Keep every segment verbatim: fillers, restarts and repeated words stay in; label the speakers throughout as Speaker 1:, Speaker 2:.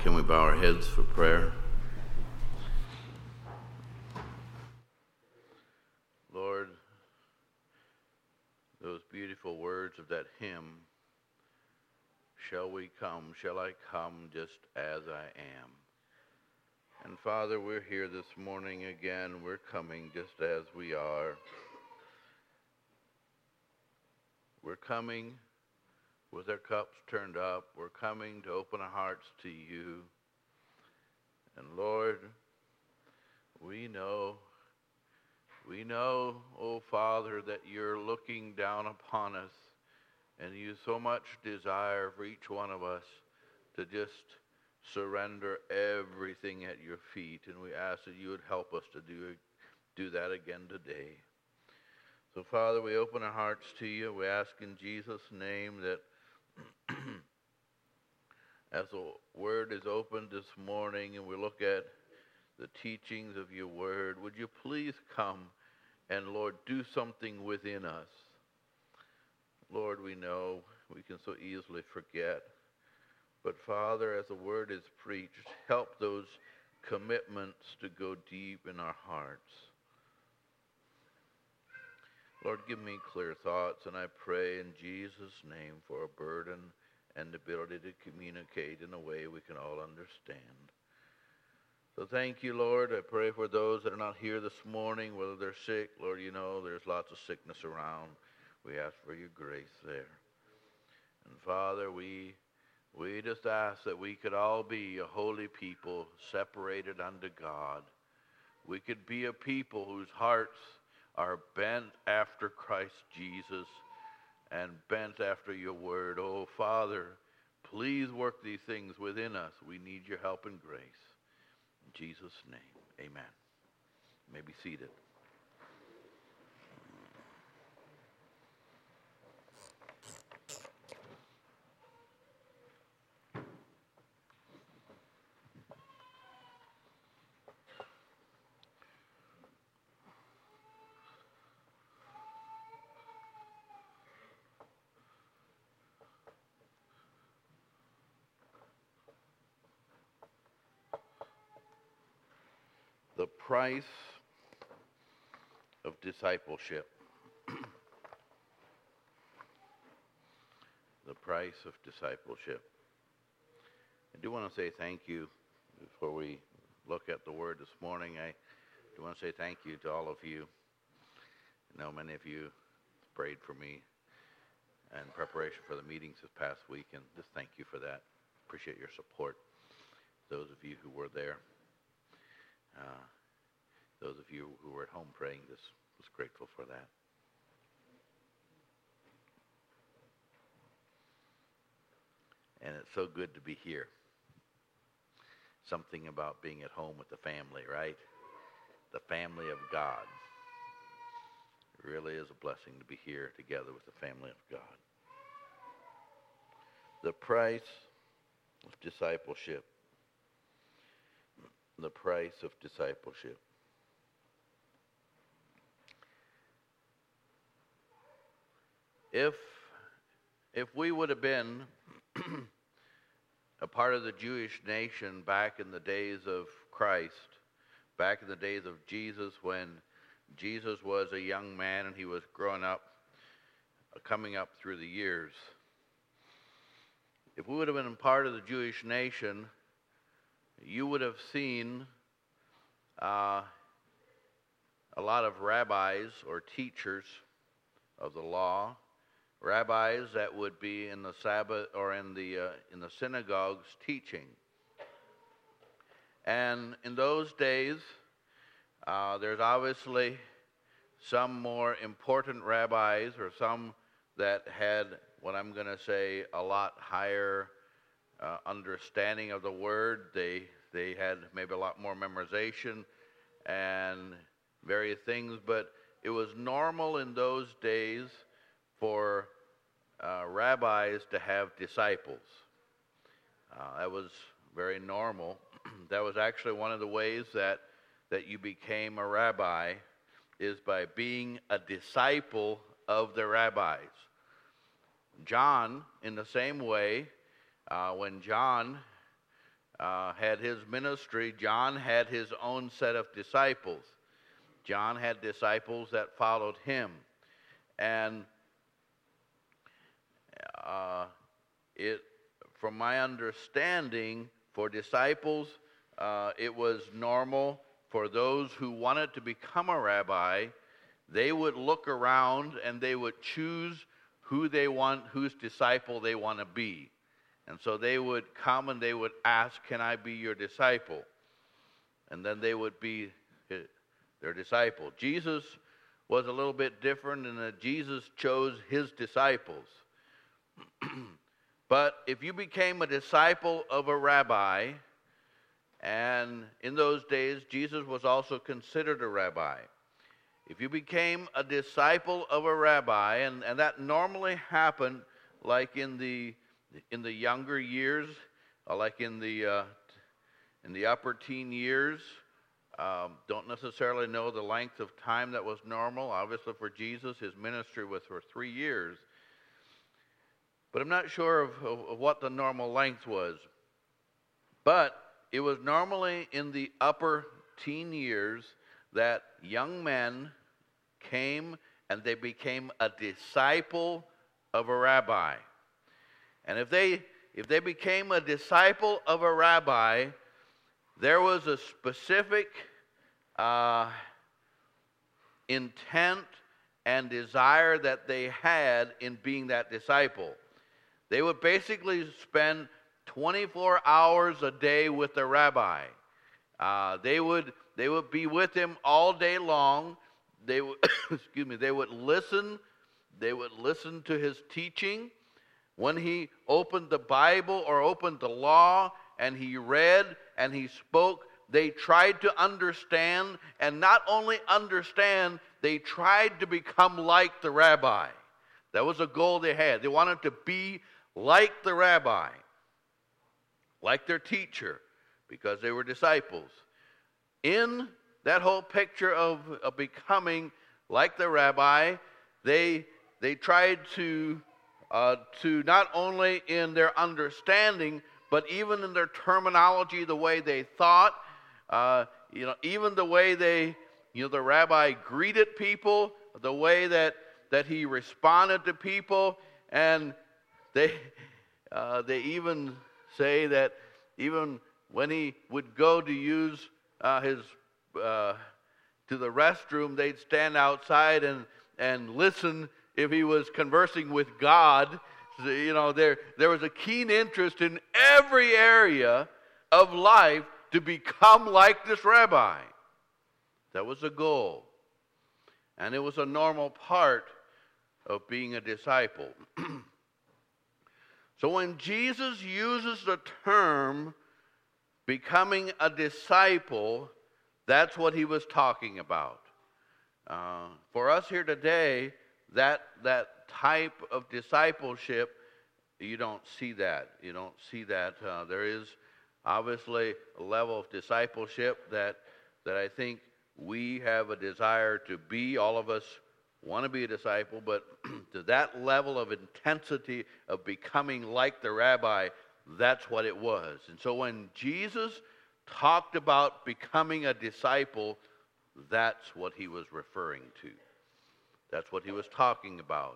Speaker 1: Can we bow our heads for prayer? Lord, those beautiful words of that hymn, shall we come, shall I come just as I am? And Father, we're here this morning again. We're coming just as we are. We're coming with our cups turned up. We're coming to open our hearts to you. And Lord, we know, we know, oh Father, that you're looking down upon us, and you so much desire for each one of us to just surrender everything at your feet. And we ask that you would help us to do, do that again today. So Father, we open our hearts to you. We ask in Jesus' name that as the word is opened this morning and we look at the teachings of your word, would you please come and, Lord, do something within us. Lord, we know we can so easily forget. But Father, as the word is preached, help those commitments to go deep in our hearts. Lord, give me clear thoughts, and I pray in Jesus' name for a burden and the ability to communicate in a way we can all understand. So thank you, Lord. I pray for those that are not here this morning, whether they're sick. Lord, you know there's lots of sickness around. We ask for your grace there. And Father, we we just ask that we could all be a holy people separated unto God. We could be a people whose hearts are bent after Christ Jesus and bent after your word. Oh, Father, please work these things within us. We need your help and grace. In Jesus' name, amen. You may be seated. The price of discipleship. The price of discipleship. I do want to say thank you before we look at the word this morning. I do want to say thank you to all of you. I know many of you prayed for me in preparation for the meetings this past week, and just thank you for that. Appreciate your support. Those of you who were there. Uh, those of you who were at home praying, just was grateful for that. And it's so good to be here. Something about being at home with the family, right? The family of God. It really is a blessing to be here together with the family of God. The price of discipleship. The price of discipleship. If, if we would have been a part of the Jewish nation back in the days of Christ, back in the days of Jesus, when Jesus was a young man and he was growing up, coming up through the years, if we would have been a part of the Jewish nation, you would have seen uh, a lot of rabbis or teachers of the law, rabbis that would be in the Sabbath or in the uh, in the synagogues teaching. And in those days, uh, there's obviously some more important rabbis or some that had what I'm going to say a lot higher Uh, understanding of the word. They they had maybe a lot more memorization and various things, but it was normal in those days for uh, rabbis to have disciples. Uh, that was very normal. That was actually one of the ways that that you became a rabbi, is by being a disciple of the rabbis. John, in the same way, Uh, when John uh, had his ministry, John had his own set of disciples. John had disciples that followed him. And uh, it, from my understanding, for disciples, uh, it was normal for those who wanted to become a rabbi. They would look around and they would choose who they want, whose disciple they want to be. And so they would come and they would ask, "Can I be your disciple?" And then they would be their disciple. Jesus was a little bit different in that Jesus chose his disciples. But if you became a disciple of a rabbi, and in those days Jesus was also considered a rabbi. If you became a disciple of a rabbi, and, and that normally happened like in the in the younger years, or like in the uh, in the upper teen years, um, don't necessarily know the length of time that was normal. Obviously for Jesus, his ministry was for three years. But I'm not sure of, of, of what the normal length was. But it was normally in the upper teen years that young men came and they became a disciple of a rabbi. And if they if they became a disciple of a rabbi, there was a specific uh, intent and desire that they had in being that disciple. They would basically spend twenty-four hours a day with the rabbi. Uh, they would they would be with him all day long. They would excuse me. They would listen. They would listen to his teaching. When he opened the Bible or opened the law and he read and he spoke, they tried to understand, and not only understand, they tried to become like the rabbi. That was a goal they had. They wanted to be like the rabbi, like their teacher, because they were disciples. In that whole picture of, of becoming like the rabbi, they they tried to uh, to not only in their understanding, but even in their terminology, the way they thought, uh, you know, even the way they, you know, the rabbi greeted people, the way that that he responded to people, and they uh, they even say that even when he would go to use uh, his uh, to the restroom, they'd stand outside and and listen if he was conversing with God. So, you know, there there was a keen interest in every area of life to become like this rabbi. That was a goal, and it was a normal part of being a disciple. So when Jesus uses the term becoming a disciple, that's what he was talking about. Uh, for us here today, that that type of discipleship, you don't see that. You don't see that. Uh, there is obviously a level of discipleship that that I think we have a desire to be. All of us want to be a disciple, but to that level of intensity of becoming like the rabbi, that's what it was. And so when Jesus talked about becoming a disciple, that's what he was referring to. That's what he was talking about.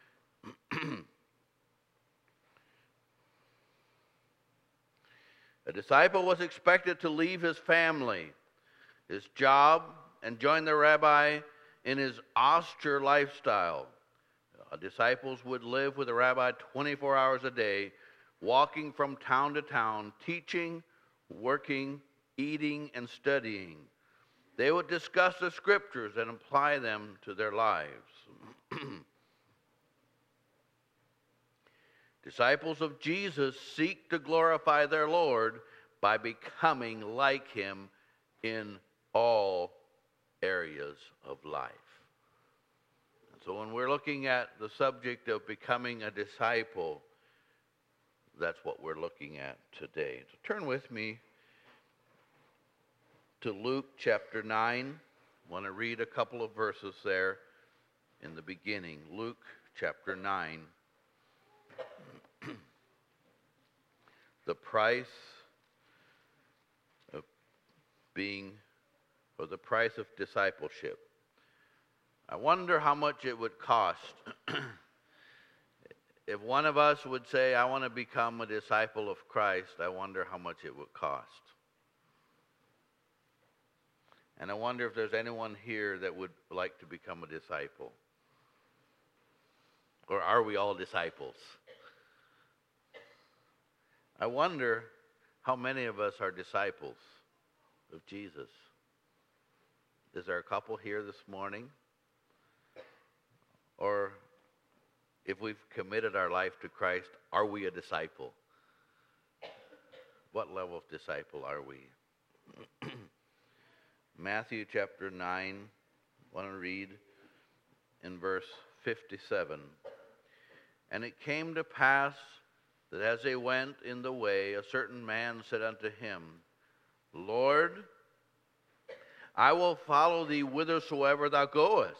Speaker 1: A disciple was expected to leave his family, his job, and join the rabbi in his austere lifestyle. Uh, disciples would live with the rabbi twenty-four hours a day, walking from town to town, teaching, working, eating, and studying. They would discuss the scriptures and apply them to their lives. Disciples of Jesus seek to glorify their Lord by becoming like him in all areas of life. And so when we're looking at the subject of becoming a disciple, that's what we're looking at today. So turn with me to Luke chapter nine. I want to read a couple of verses there in the beginning. Luke chapter nine. The price being for the price of discipleship. I wonder how much it would cost if one of us would say, I want to become a disciple of Christ. I wonder how much it would cost. And I wonder if there's anyone here that would like to become a disciple. Or are we all disciples? I wonder how many of us are disciples of Jesus. Is there a couple here this morning? Or if we've committed our life to Christ, are we a disciple? What level of disciple are we? Matthew chapter nine, I want to read in verse fifty-seven. And it came to pass that as they went in the way, a certain man said unto him, Lord, I will follow thee whithersoever thou goest.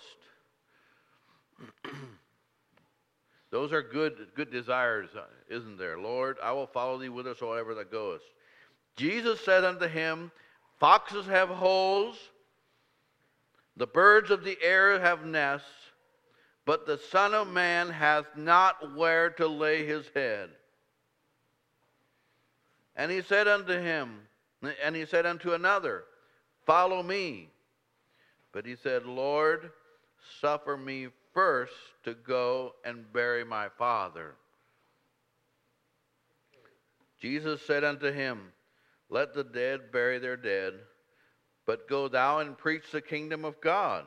Speaker 1: Those are good, good desires, isn't there? Lord, I will follow thee whithersoever thou goest. Jesus said unto him, Foxes have holes, the birds of the air have nests, but the Son of Man hath not where to lay his head. And he said unto him, and he said unto another, Follow me. But he said, Lord, suffer me first to go and bury my father. Jesus said unto him, Let the dead bury their dead, but go thou and preach the kingdom of God.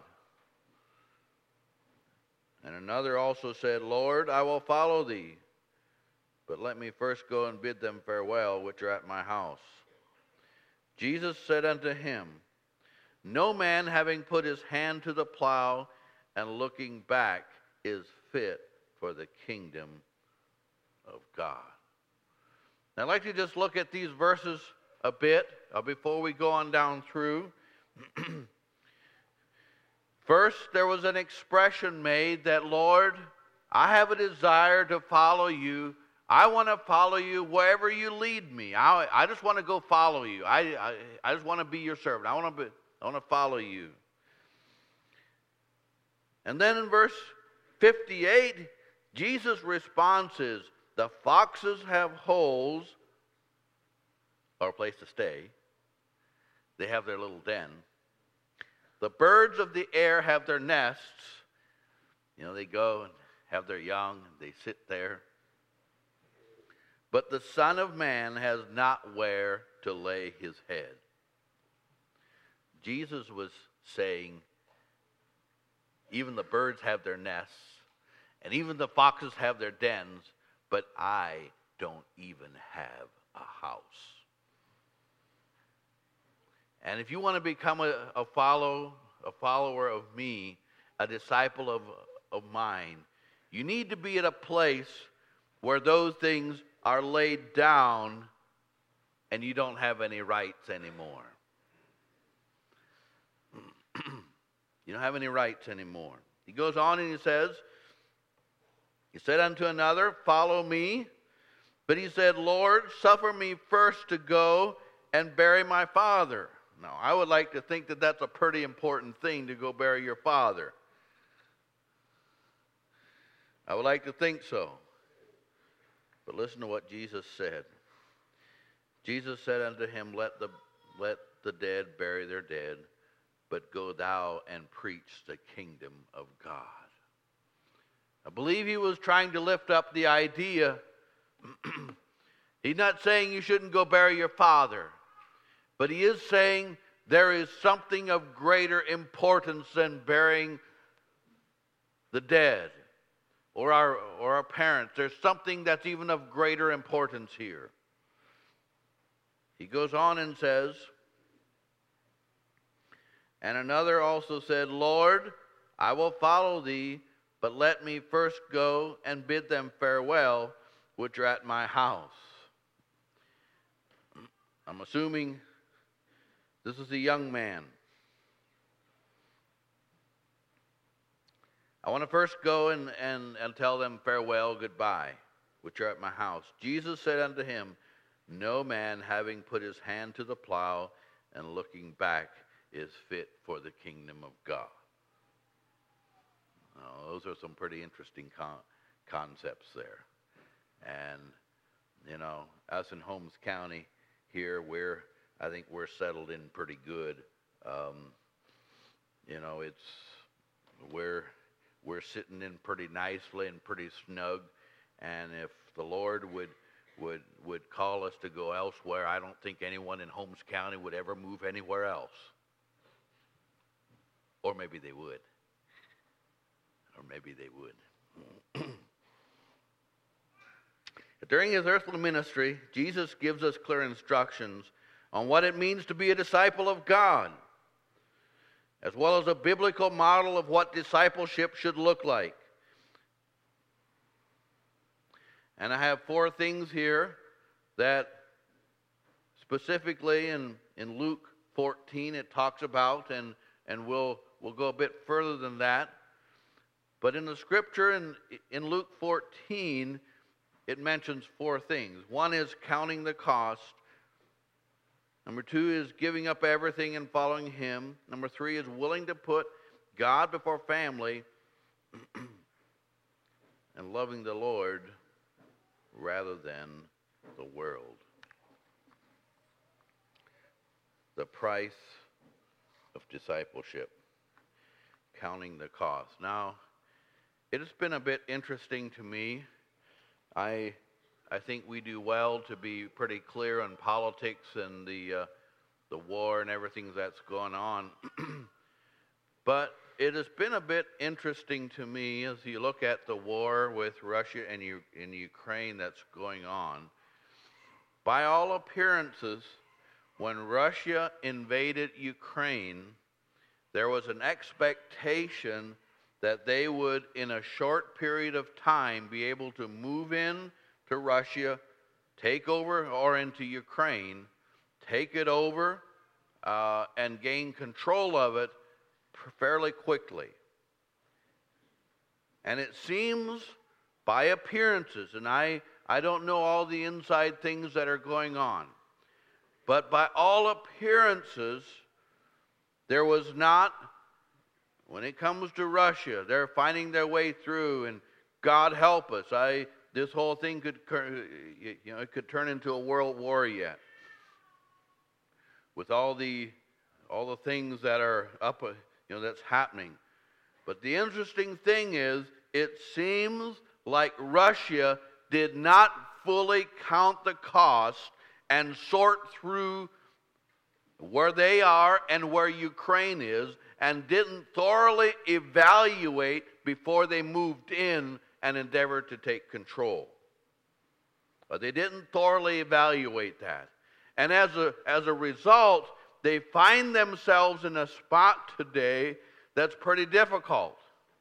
Speaker 1: And another also said, Lord, I will follow thee, but let me first go and bid them farewell, which are at my house. Jesus said unto him, No man having put his hand to the plow and looking back is fit for the kingdom of God. Now, I'd like to just look at these verses a bit uh, before we go on down through. First, there was an expression made that, Lord, I have a desire to follow you. I want to follow you wherever you lead me. I, I just want to go follow you. I, I, I just want to be your servant. I want to be, I want to follow you. And then in verse fifty-eight, Jesus' response is, the foxes have holes, or a place to stay. They have their little den. The birds of the air have their nests. You know, they go and have their young, and they sit there. But the Son of Man has not where to lay his head. Jesus was saying, even the birds have their nests, and even the foxes have their dens, but I don't even have a house. And if you want to become a, a follow, a follower of me, a disciple of, of mine, you need to be at a place where those things are laid down and you don't have any rights anymore. You don't have any rights anymore. He goes on and he says, he said unto another, Follow me. But he said, Lord, suffer me first to go and bury my father. Now, I would like to think that that's a pretty important thing, to go bury your father. I would like to think so. But listen to what Jesus said. Jesus said unto him, Let the, let the dead bury their dead, but go thou and preach the kingdom of God. I believe he was trying to lift up the idea. He's not saying you shouldn't go bury your father, but he is saying there is something of greater importance than burying the dead or our, or our parents. There's something that's even of greater importance here. He goes on and says, And another also said, Lord, I will follow thee, but let me first go and bid them farewell, which are at my house. I'm assuming this is a young man. I want to first go and, and, and tell them farewell, goodbye, which are at my house. Jesus said unto him, No man having put his hand to the plow and looking back is fit for the kingdom of God. Now, those are some pretty interesting con- concepts there. And, you know, us in Holmes County here, we're, I think we're settled in pretty good. Um, you know, it's, we're, we're sitting in pretty nicely and pretty snug. And if the Lord would, would, would call us to go elsewhere, I don't think anyone in Holmes County would ever move anywhere else. Or maybe they would. Or maybe they would. During his earthly ministry, Jesus gives us clear instructions on what it means to be a disciple of God, as well as a biblical model of what discipleship should look like. And I have four things here that specifically in, in Luke fourteen it talks about, and, and we'll, we'll go a bit further than that. But in the scripture in, in Luke fourteen, it mentions four things. One is counting the cost. Number two is giving up everything and following him. Number three is willing to put God before family and loving the Lord rather than the world. The price of discipleship. Counting the cost. Now, it has been a bit interesting to me. I I think we do well to be pretty clear on politics and the uh, the war and everything that's going on. But it has been a bit interesting to me as you look at the war with Russia and U- in Ukraine that's going on. By all appearances, when Russia invaded Ukraine, there was an expectation that they would, in a short period of time, be able to move in to Russia, take over, or into Ukraine, take it over, uh, and gain control of it fairly quickly. And it seems, by appearances, and I, I don't know all the inside things that are going on, but by all appearances, there was not, when it comes to Russia, they're finding their way through, and God help us. I this whole thing could, you know, it could turn into a world war yet, with all the all the things that are up, you know, that's happening. But the interesting thing is, it seems like Russia did not fully count the cost and sort through where they are and where Ukraine is, and didn't thoroughly evaluate before they moved in and endeavored to take control. But they didn't thoroughly evaluate that. And as a, as a result, they find themselves in a spot today that's pretty difficult.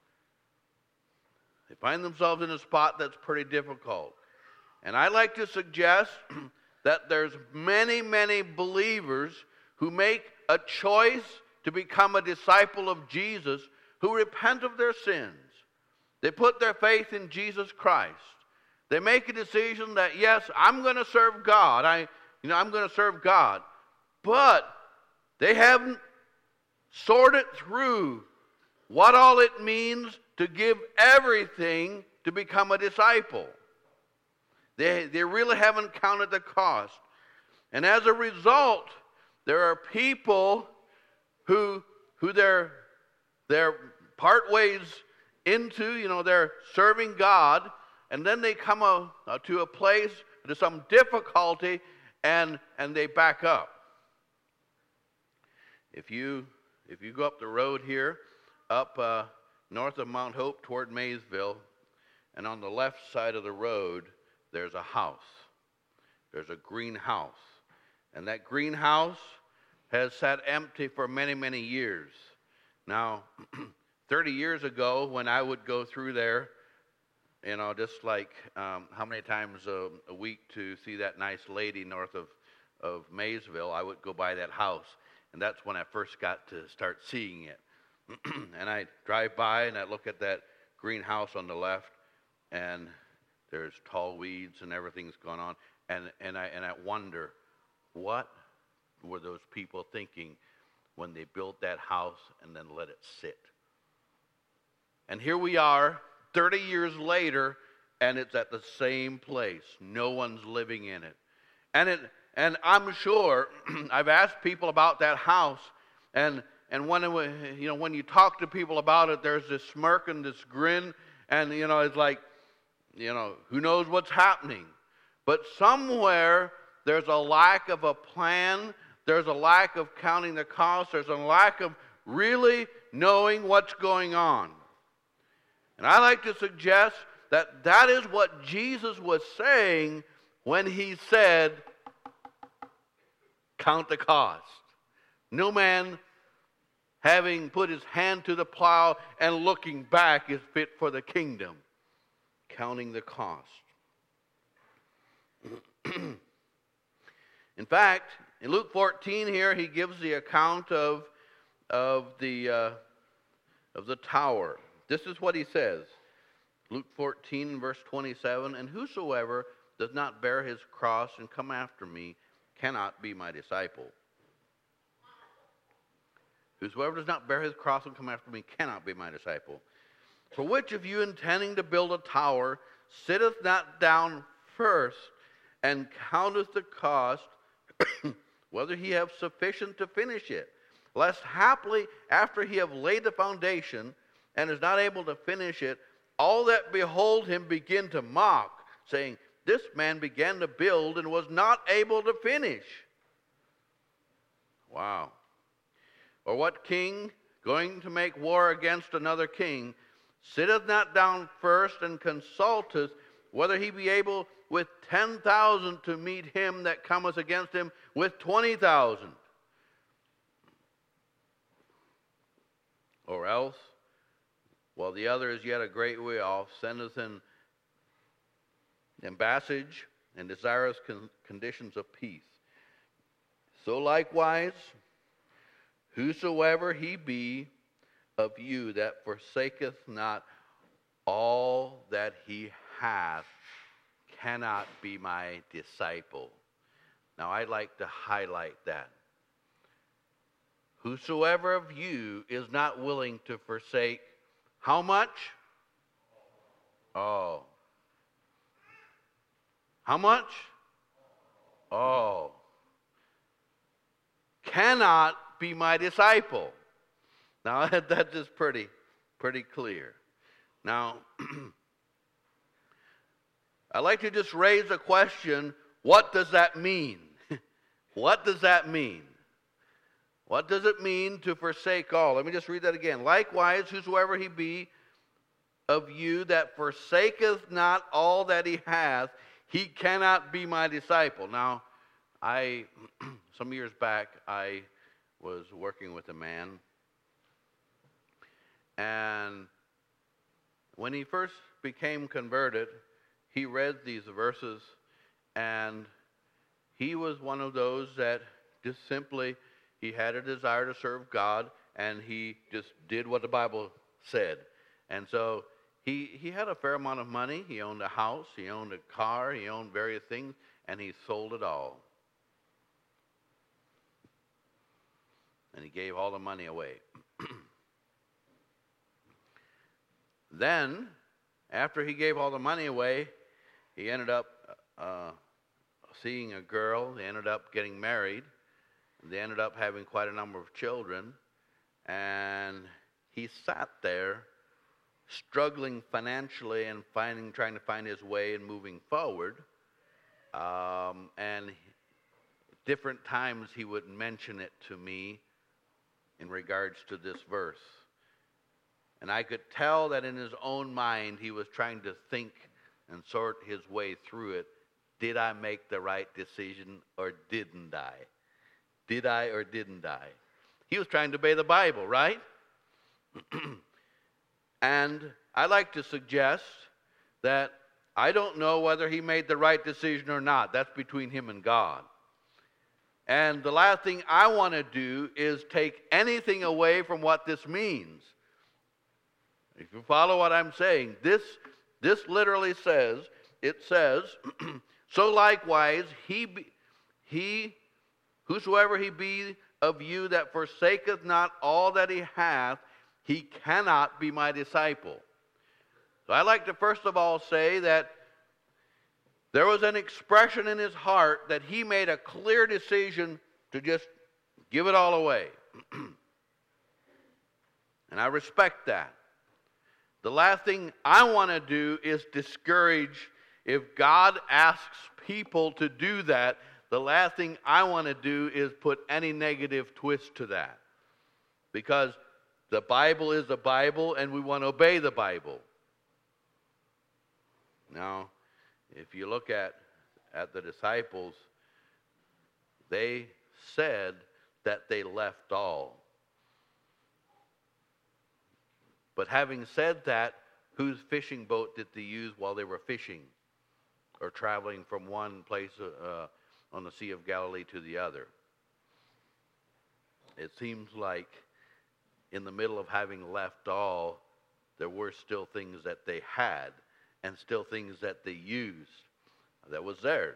Speaker 1: They find themselves in a spot that's pretty difficult. And I like to suggest that there's many, many believers who make a choice to become a disciple of Jesus, who repent of their sins. They put their faith in Jesus Christ. They make a decision that, yes, I'm going to serve God. I, you know, I'm going to serve God. But they haven't sorted through what all it means to give everything to become a disciple. They, they really haven't counted the cost. And as a result, there are people who who they're they're part ways into, you know, they're serving God, and then they come a, a, to a place, to some difficulty, and and they back up. If you if you go up the road here, up uh, north of Mount Hope toward Maysville, and on the left side of the road, there's a house. There's a greenhouse, and that greenhouse has sat empty for many, many years. Now, thirty years ago, when I would go through there, you know, just like um, how many times a, a week to see that nice lady north of, of Maysville, I would go by that house. And that's when I first got to start seeing it. And I drive by and I look at that greenhouse on the left, and there's tall weeds and everything's going on. And, and, I, and I wonder, what were those people thinking when they built that house and then let it sit? And here we are, thirty years later, and it's at the same place. No one's living in it. And it, and I'm sure I've asked people about that house, and and when it, you know when you talk to people about it, there's this smirk and this grin, and you know it's like, you know, who knows what's happening? But somewhere there's a lack of a plan. There's a lack of counting the cost. There's a lack of really knowing what's going on. And I like to suggest that that is what Jesus was saying when he said, count the cost. No man having put his hand to the plow and looking back is fit for the kingdom. Counting the cost. In fact, in Luke fourteen here, he gives the account of, of, the, uh, of the tower. This is what he says. Luke fourteen, verse twenty-seven, and whosoever does not bear his cross and come after me cannot be my disciple. Whosoever does not bear his cross and come after me cannot be my disciple. For which of you intending to build a tower sitteth not down first and counteth the cost, whether he have sufficient to finish it, lest haply after he have laid the foundation and is not able to finish it, all that behold him begin to mock, saying, this man began to build and was not able to finish. Wow. Or what king, going to make war against another king, sitteth not down first and consulteth whether he be able with ten thousand to meet him that cometh against him with twenty thousand? Or else, while the other is yet a great way off, sendeth in embassage and desirous con- conditions of peace. So likewise, whosoever he be of you that forsaketh not all that he hath cannot be my disciple. Now I'd like to highlight that. Whosoever of you is not willing to forsake how much? Oh. How much? Oh. Cannot be my disciple. Now that is pretty, pretty clear. Now, I'd like to just raise a question. What does that mean? What does that mean? What does it mean to forsake all? Let me just read that again. Likewise, whosoever he be of you that forsaketh not all that he hath, he cannot be my disciple. Now, I, some years back, I was working with a man, and when he first became converted, he read these verses, and he was one of those that just simply, he had a desire to serve God, and he just did what the Bible said. And so he, he had a fair amount of money. He owned a house, he owned a car, he owned various things, and he sold it all. And he gave all the money away. Then, after he gave all the money away, he ended up uh, seeing a girl. They ended up getting married. They ended up having quite a number of children. And he sat there struggling financially and finding, trying to find his way and moving forward. Um, and different times he would mention it to me in regards to this verse. And I could tell that in his own mind he was trying to think and sort his way through it. Did I make the right decision or didn't I? Did I or didn't I? He was trying to obey the Bible, right? And I like to suggest that I don't know whether he made the right decision or not. That's between him and God. And the last thing I want to do is take anything away from what this means. If you follow what I'm saying, this, this literally says, it says, so likewise, he, he Whosoever he be of you that forsaketh not all that he hath, he cannot be my disciple. So I'd like to first of all say that there was an expression in his heart that he made a clear decision to just give it all away. And I respect that. The last thing I want to do is discourage. If God asks people to do that, the last thing I want to do is put any negative twist to that. Because the Bible is the Bible, and we want to obey the Bible. Now, if you look at, at the disciples, they said that they left all. But having said that, whose fishing boat did they use while they were fishing or traveling from one place uh, on the Sea of Galilee to the other? It seems like in the middle of having left all, there were still things that they had and still things that they used that was theirs.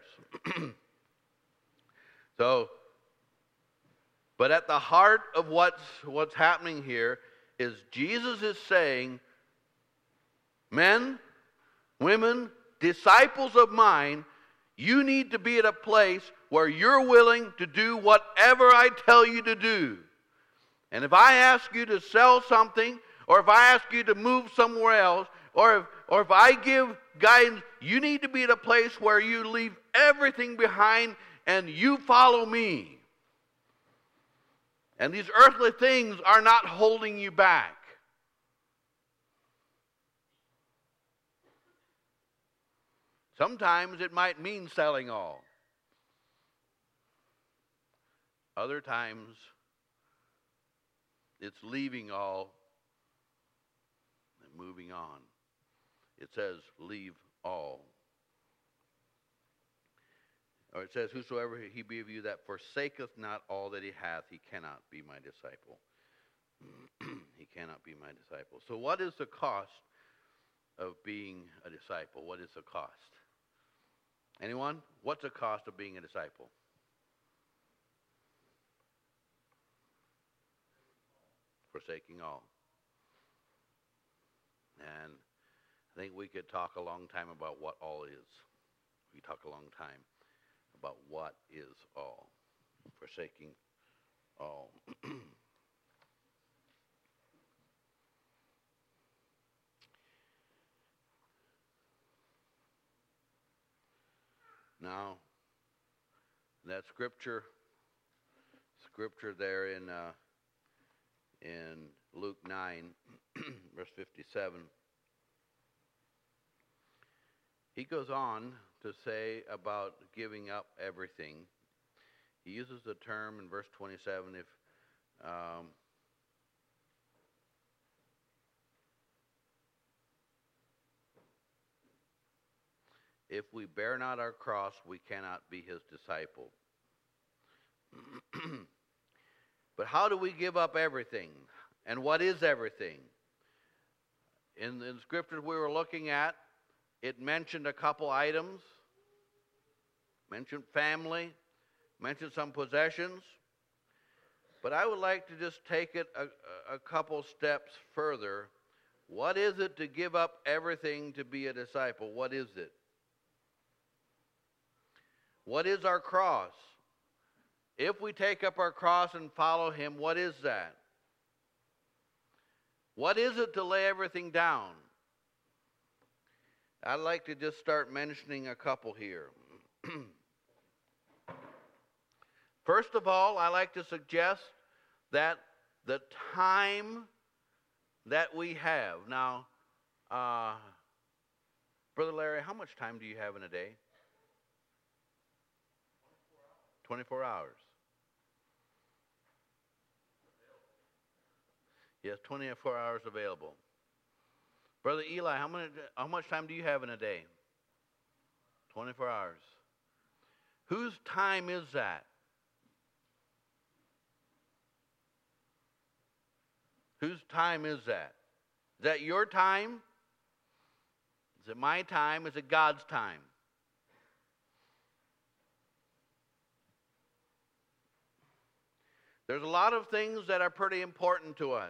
Speaker 1: So, but at the heart of what's, what's happening here is Jesus is saying, men, women, disciples of mine, you need to be at a place where you're willing to do whatever I tell you to do. And if I ask you to sell something, or if I ask you to move somewhere else, or if, or if I give guidance, you need to be at a place where you leave everything behind and you follow me. And these earthly things are not holding you back. Sometimes it might mean selling all. Other times it's leaving all and moving on. It says, leave all. Or it says, whosoever he be of you that forsaketh not all that he hath, he cannot be my disciple. He cannot be my disciple. So what is the cost of being a disciple? What is the cost? Anyone? What's the cost of being a disciple? Forsaking all. And I think we could talk a long time about what all is. We talk a long time about what is all. Forsaking all. Now, that scripture, scripture there in uh, in Luke nine, verse fifty-seven, he goes on to say about giving up everything. He uses the term in verse twenty-seven, if um, if we bear not our cross, we cannot be his disciple. But how do we give up everything? And what is everything? In the scriptures we were looking at, it mentioned a couple items, mentioned family, mentioned some possessions. But I would like to just take it a, a couple steps further. What is it to give up everything to be a disciple? What is it? What is our cross? If we take up our cross and follow him, what is that? What is it to lay everything down? I'd like to just start mentioning a couple here. First of all, I like to suggest that the time that we have. Now, uh, Brother Larry, how much time do you have in a day? twenty-four hours. Yes, twenty-four hours available. Brother Eli, how many, how much time do you have in a day? twenty-four hours. Whose time is that? Whose time is that? Is that your time? Is it my time? Is it God's time? There's a lot of things that are pretty important to us.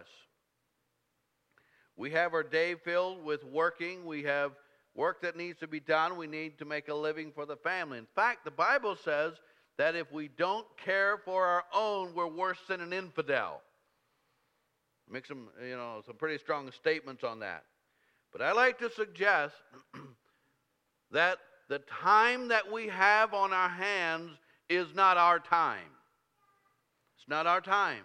Speaker 1: We have our day filled with working. We have work that needs to be done. We need to make a living for the family. In fact, the Bible says that if we don't care for our own, we're worse than an infidel. Make some, you know, some pretty strong statements on that. But I like to suggest that the time that we have on our hands is not our time. It's not our time.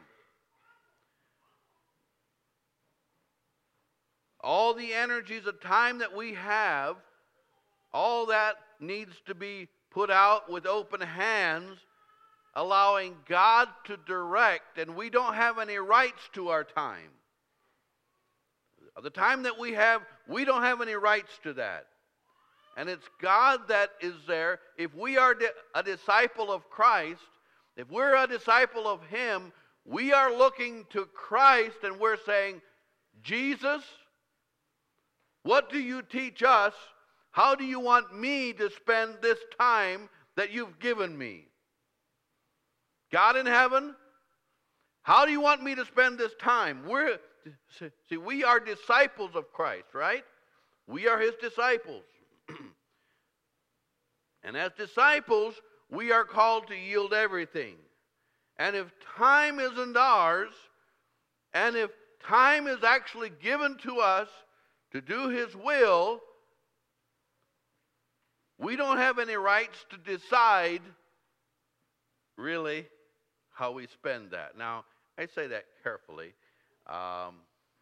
Speaker 1: All the energies of time that we have, all that needs to be put out with open hands, allowing God to direct, and we don't have any rights to our time. The time that we have, we don't have any rights to that. And it's God that is there. If we are a disciple of Christ, if we're a disciple of Him, we are looking to Christ and we're saying, Jesus, what do you teach us? How do you want me to spend this time that you've given me? God in heaven, how do you want me to spend this time? We're, see, we are disciples of Christ, right? We are His disciples. And as disciples, we are called to yield everything. And if time isn't ours, and if time is actually given to us to do His will, we don't have any rights to decide really how we spend that. Now, I say that carefully. Um,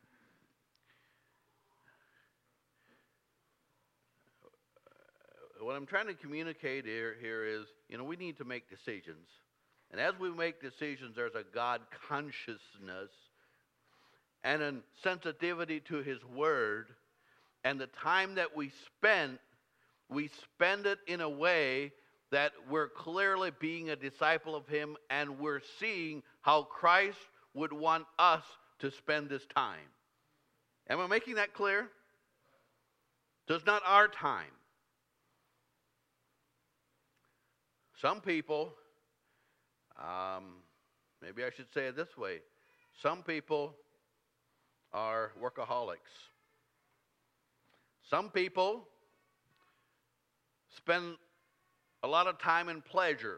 Speaker 1: what I'm trying to communicate here, here is, you know, we need to make decisions. And as we make decisions, there's a God consciousness and a sensitivity to His Word. And the time that we spend, we spend it in a way that we're clearly being a disciple of Him, and we're seeing how Christ would want us to spend this time. Am I making that clear? So it's not our time. Some people, um, maybe I should say it this way, some people are workaholics. Some people spend a lot of time in pleasure.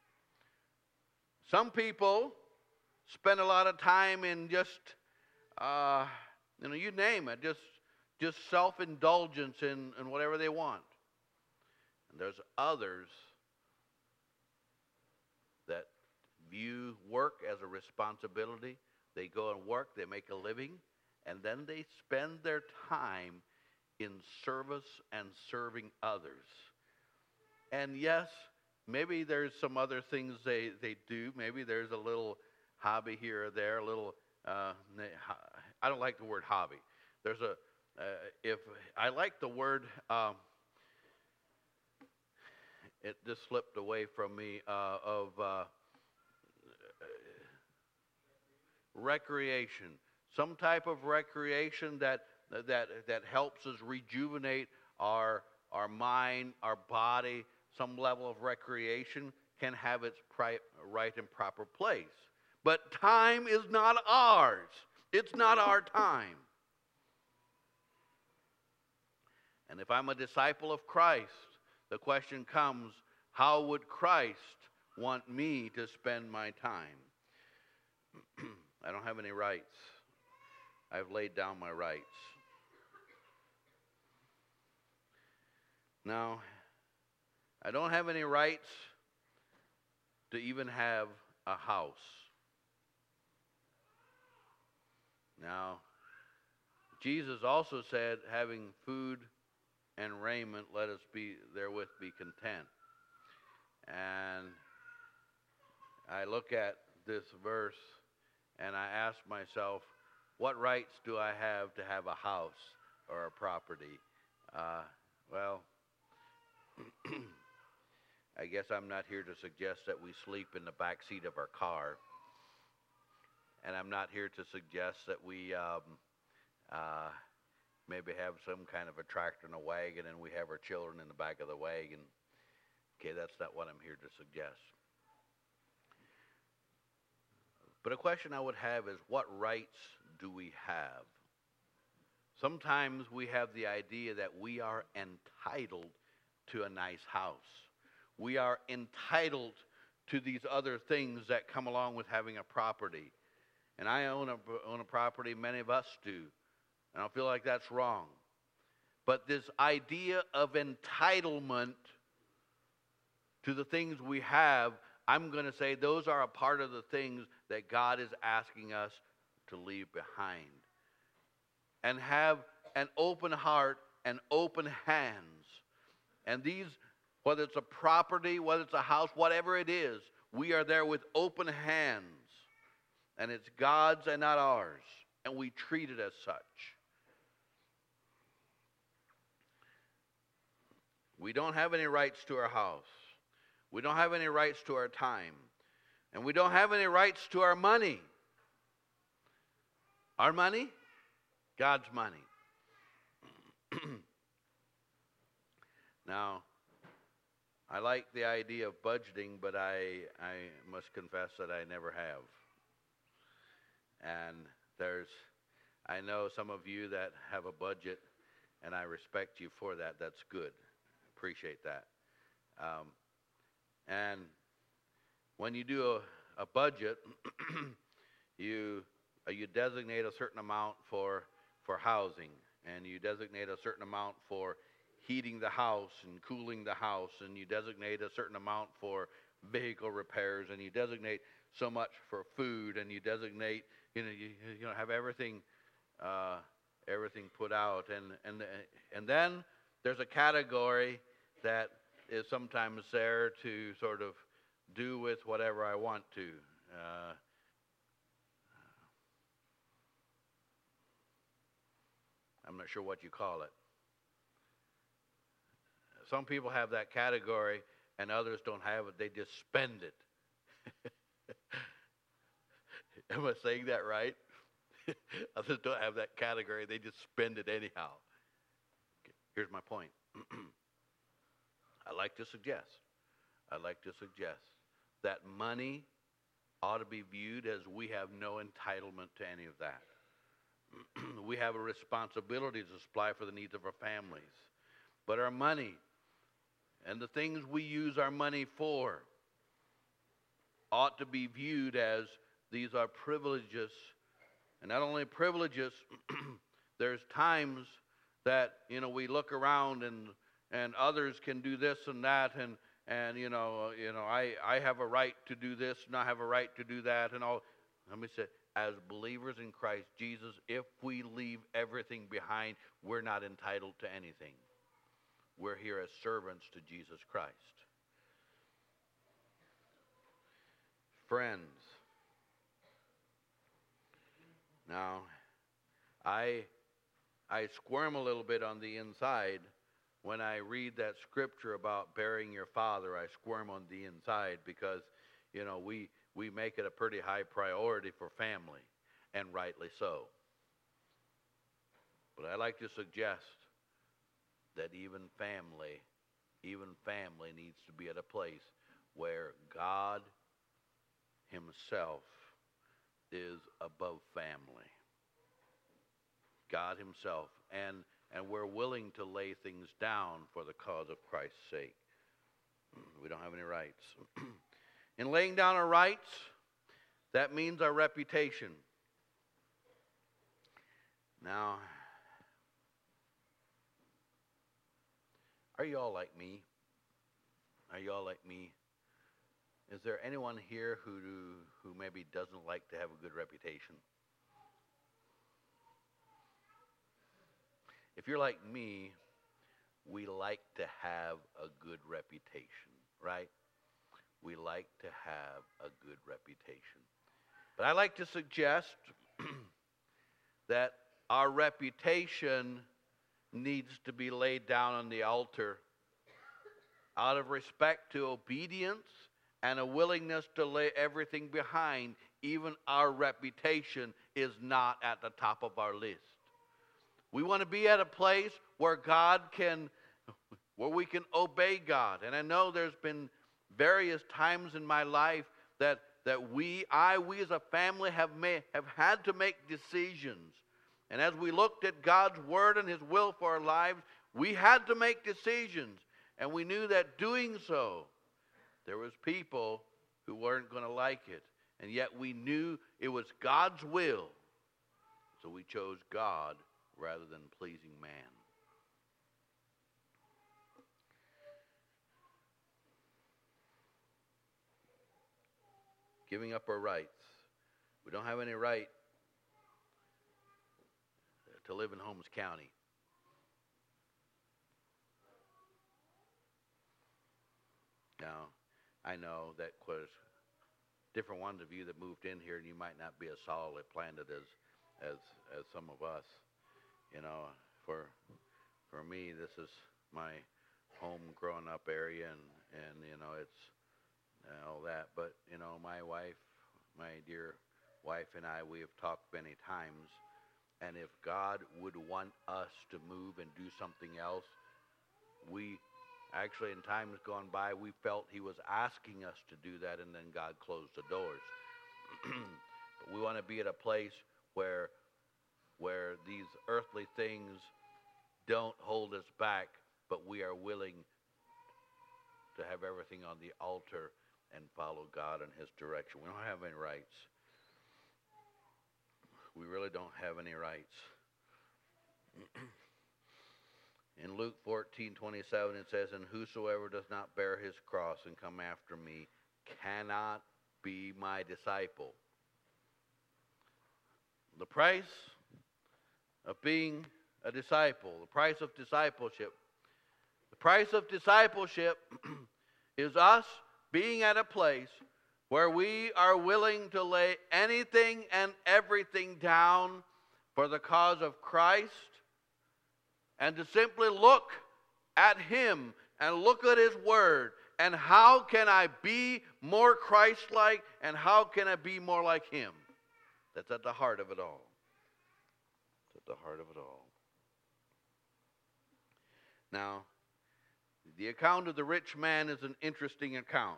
Speaker 1: Some people spend a lot of time in just, uh, you know, you name it, just just self-indulgence in, in whatever they want. And there's others that view work as a responsibility. They go and work, they make a living, and then they spend their time in service and serving others. And yes, maybe there's some other things they, they do. Maybe there's a little hobby here or there, a little, uh, I don't like the word hobby. There's a, uh, if, I like the word, um, it just slipped away from me, uh, of uh, recreation. Some type of recreation that, that, that helps us rejuvenate our, our mind, our body. Some level of recreation can have its pri- right and proper place. But time is not ours. It's not our time. And if I'm a disciple of Christ, the question comes, how would Christ want me to spend my time? I don't have any rights. I've laid down my rights. Now, I don't have any rights to even have a house. Now, Jesus also said, having food and raiment, let us be therewith be content. And I look at this verse and I ask myself, what rights do I have to have a house or a property? Uh, well, I guess I'm not here to suggest that we sleep in the back seat of our car. And I'm not here to suggest that we um, uh, maybe have some kind of a tractor and a wagon and we have our children in the back of the wagon. Okay, that's not what I'm here to suggest. But a question I would have is, what rights do we have? Sometimes we have the idea that we are entitled to a nice house. We are entitled to these other things that come along with having a property. And I own a, own a property, many of us do. And I feel like that's wrong. But this idea of entitlement to the things we have, I'm going to say those are a part of the things that God is asking us to leave behind. And have an open heart and open hands. And these, whether it's a property, whether it's a house, whatever it is, we are there with open hands. And it's God's and not ours. And we treat it as such. We don't have any rights to our house. We don't have any rights to our time. And we don't have any rights to our money. Our money? God's money. Now, I like the idea of budgeting, but I, I must confess that I never have. And there's, I know some of you that have a budget, and I respect you for that. That's good. Appreciate that. Um, and when you do a, a budget, you uh, you designate a certain amount for for housing, and you designate a certain amount for heating the house and cooling the house, and you designate a certain amount for vehicle repairs, and you designate so much for food, and you designate, you know, you, you know, have everything uh, everything put out, and and and then there's a category that is sometimes there to sort of do with whatever I want to. Uh, I'm not sure what you call it. Some people have that category and others don't have it. They just spend it. Am I saying that right? Others don't have that category. They just spend it anyhow. Okay, here's my point. I'd like to suggest, I'd like to suggest that money ought to be viewed as we have no entitlement to any of that. We have a responsibility to supply for the needs of our families. But our money and the things we use our money for ought to be viewed as these are privileges. And not only privileges, there's times that, you know, we look around and and others can do this and that, and and you know, you know, I, I have a right to do this and I have a right to do that, and all. Let me say, as believers in Christ Jesus, if we leave everything behind, we're not entitled to anything. We're here as servants to Jesus Christ. Friends, now, I I squirm a little bit on the inside when I read that scripture about burying your father. I squirm on the inside because, you know, we, we make it a pretty high priority for family, and rightly so. But I like to suggest that even family, even family needs to be at a place where God Himself is above family. God Himself. And And we're willing to lay things down for the cause of Christ's sake. We don't have any rights. In laying down our rights, that means our reputation. Now, are you all like me? Are you all like me? Is there anyone here who who maybe doesn't like to have a good reputation? If you're like me, we like to have a good reputation, right? We like to have a good reputation. But I like to suggest that our reputation needs to be laid down on the altar out of respect to obedience and a willingness to lay everything behind. Even our reputation is not at the top of our list. We want to be at a place where God can, where we can obey God. And I know there's been various times in my life that that we, I, we as a family have made, have had to make decisions. And as we looked at God's word and his will for our lives, we had to make decisions. And we knew that doing so, there was people who weren't going to like it. And yet we knew it was God's will. So we chose God rather than pleasing man. Giving up our rights. We don't have any right to live in Holmes County. Now, I know that was different ones of you that moved in here, and you might not be as solidly planted as as as some of us. You know, for for me, this is my home growing up area, and and you know it's and all that. But you know, my wife, my dear wife, and I, we have talked many times. And if God would want us to move and do something else, we actually, in times gone by, we felt he was asking us to do that, and then God closed the doors. But we want to be at a place where, where these earthly things don't hold us back, but we are willing to have everything on the altar and follow God in his direction. We don't have any rights. We really don't have any rights. In Luke fourteen twenty-seven, it says, "And whosoever does not bear his cross and come after me cannot be my disciple." The price of being a disciple, the price of discipleship, the price of discipleship is us being at a place where we are willing to lay anything and everything down for the cause of Christ, and to simply look at him and look at his word, and how can I be more Christ-like, and how can I be more like him? That's at the heart of it all. It's at the heart of it all. Now, the account of the rich man is an interesting account.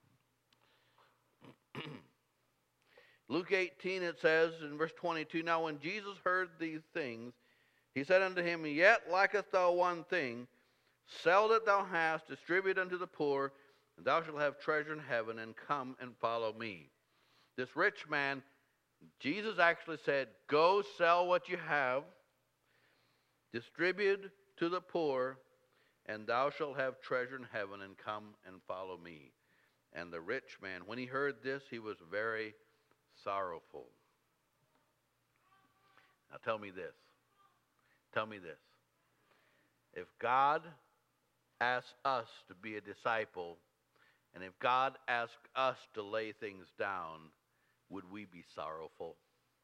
Speaker 1: Luke eighteen, it says in verse twenty-two, "Now when Jesus heard these things, he said unto him, Yet lackest thou one thing. Sell that thou hast, distribute unto the poor, and thou shalt have treasure in heaven, and come and follow me." This rich man, Jesus actually said, go sell what you have, distribute to the poor, and thou shalt have treasure in heaven, and come and follow me. And the rich man, when he heard this, he was very sorrowful. Now tell me this. Tell me this. If God asks us to be a disciple, and if God asks us to lay things down, would we be sorrowful?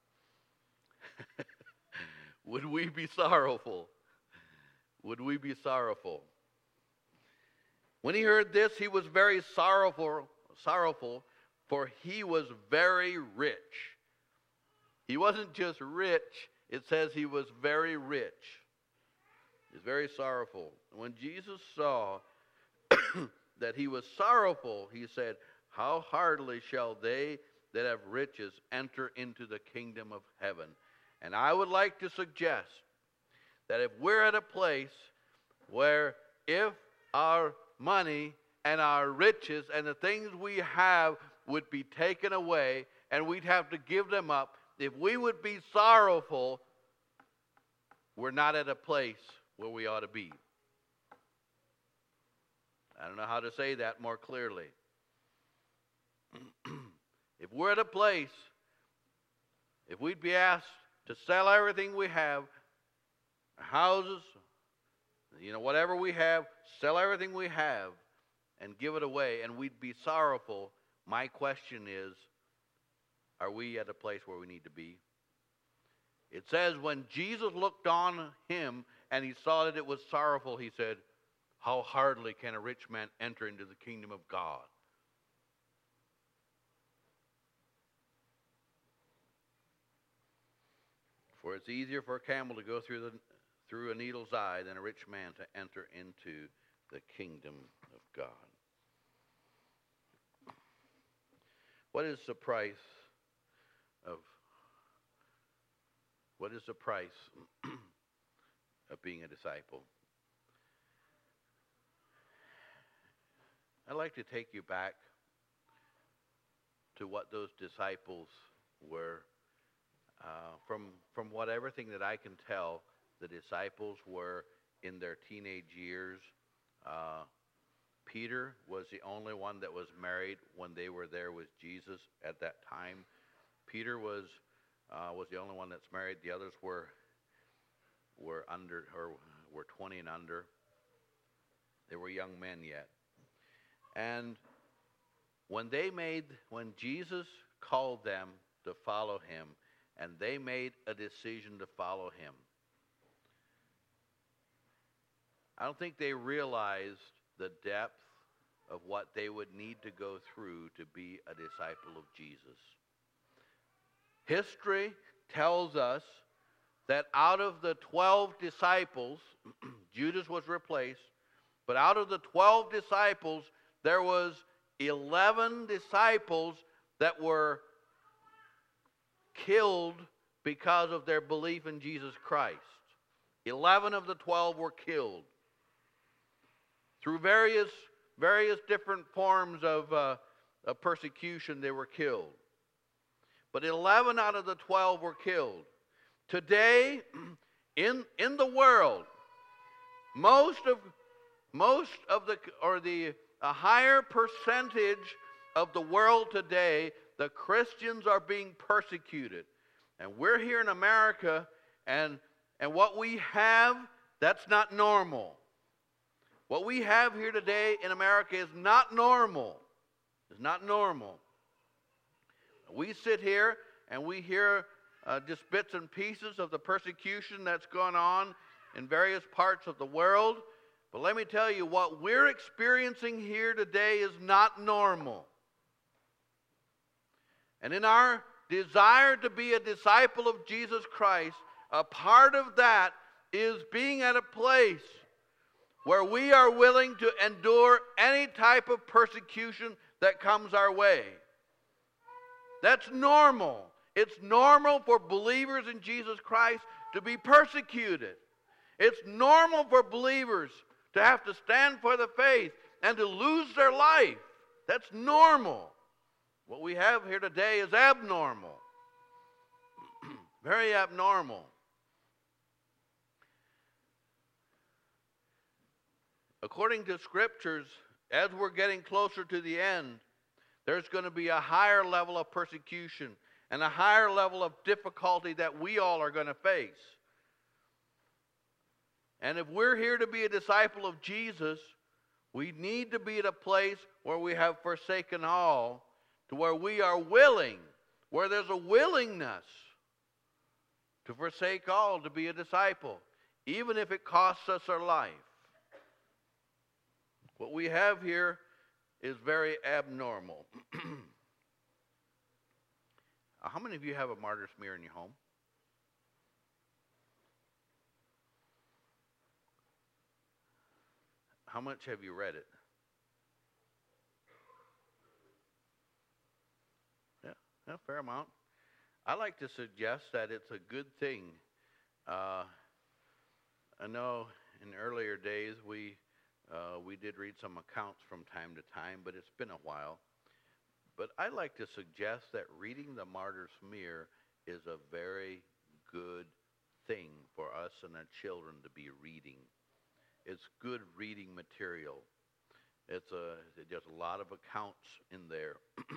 Speaker 1: Would we be sorrowful? Would we be sorrowful? When he heard this, he was very sorrowful, sorrowful, for he was very rich. He wasn't just rich, it says he was very rich. He's very sorrowful. When Jesus saw that he was sorrowful, he said, How hardly shall they that have riches enter into the kingdom of heaven? And I would like to suggest that if we're at a place where if our money and our riches and the things we have would be taken away and we'd have to give them up, if we would be sorrowful, we're not at a place where we ought to be. I don't know how to say that more clearly. If we're at a place, if we'd be asked to sell everything we have, our houses, you know, whatever we have, sell everything we have and give it away, and we'd be sorrowful, my question is, are we at a place where we need to be? It says when Jesus looked on him and he saw that it was sorrowful, he said, How hardly can a rich man enter into the kingdom of God? For it's easier for a camel to go through the through a needle's eye than a rich man to enter into the kingdom of God. What is the price of what is the price of being a disciple? I'd like to take you back to what those disciples were. Uh, from from what everything that I can tell, the disciples were in their teenage years. Uh, Peter was the only one that was married when they were there with Jesus at that time. Peter was uh, was the only one that's married. The others were were under or were twenty and under. They were young men yet. And when they made, when Jesus called them to follow him, and they made a decision to follow him, I don't think they realized the depth of what they would need to go through to be a disciple of Jesus. History tells us that out of the twelve disciples, Judas was replaced, but out of the twelve disciples, there was eleven disciples that were killed because of their belief in Jesus Christ. Eleven of the twelve were killed through various various different forms of, uh, of persecution. They were killed, but eleven out of the twelve were killed. Today, in in the world, most of most of the or the a higher percentage of the world today, the Christians are being persecuted. And we're here in America, and, and what we have, that's not normal. What we have here today in America is not normal. It's not normal. We sit here and we hear uh, just bits and pieces of the persecution that's gone on in various parts of the world. But let me tell you, what we're experiencing here today is not normal. And in our desire to be a disciple of Jesus Christ, a part of that is being at a place where we are willing to endure any type of persecution that comes our way. That's normal. It's normal for believers in Jesus Christ to be persecuted. It's normal for believers to have to stand for the faith and to lose their life. That's normal. What we have here today is abnormal. Very abnormal. According to scriptures, as we're getting closer to the end, there's going to be a higher level of persecution and a higher level of difficulty that we all are going to face. And if we're here to be a disciple of Jesus, we need to be at a place where we have forsaken all, to where we are willing, where there's a willingness to forsake all to be a disciple, even if it costs us our life. What we have here is very abnormal. How many of you have a martyr's mirror in your home? How much have you read it? Yeah, a fair amount. I like to suggest that it's a good thing. Uh, I know in earlier days we uh, we did read some accounts from time to time, but it's been a while. But I like to suggest that reading the Martyr's Mirror is a very good thing for us and our children to be reading. It's good reading material. It's a, there's a lot of accounts in there.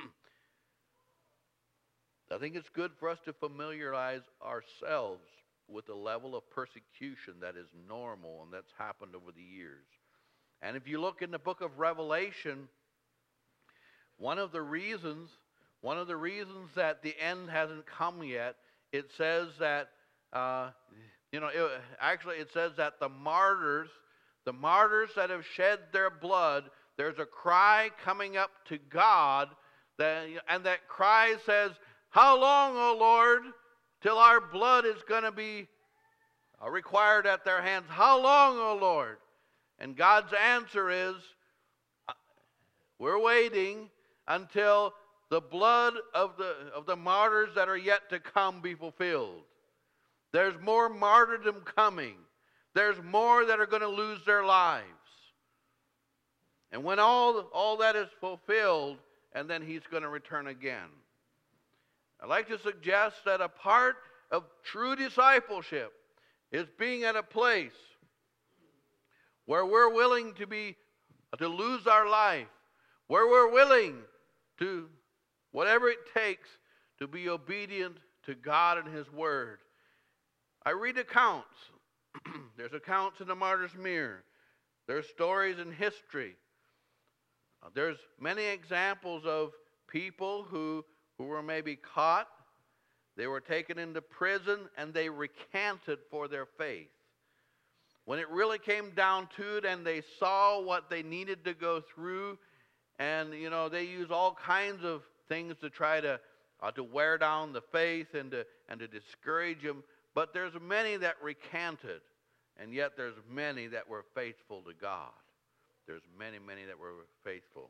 Speaker 1: I think it's good for us to familiarize ourselves with the level of persecution that is normal and that's happened over the years. And if you look in the book of Revelation, one of the reasons, one of the reasons that the end hasn't come yet, it says that, uh, you know, it, actually it says that the martyrs, the martyrs that have shed their blood, there's a cry coming up to God, that, and that cry says, "How long, O Lord, till our blood is going to be required at their hands? How long, O Lord?" And God's answer is, we're waiting until the blood of the, of the martyrs that are yet to come be fulfilled. There's more martyrdom coming. There's more that are going to lose their lives. And when all, all that is fulfilled, and then he's going to return again. I'd like to suggest that a part of true discipleship is being at a place where we're willing to be to lose our life, where we're willing to, whatever it takes, to be obedient to God and His Word. I read accounts. There's accounts in the Martyr's Mirror. There's stories in history. Uh, there's many examples of people who, who were maybe caught. They were taken into prison and they recanted for their faith. When it really came down to it and they saw what they needed to go through, and, you know, they use all kinds of things to try to uh, to wear down the faith and to, and to discourage them. But there's many that recanted, and yet there's many that were faithful to God. There's many, many that were faithful.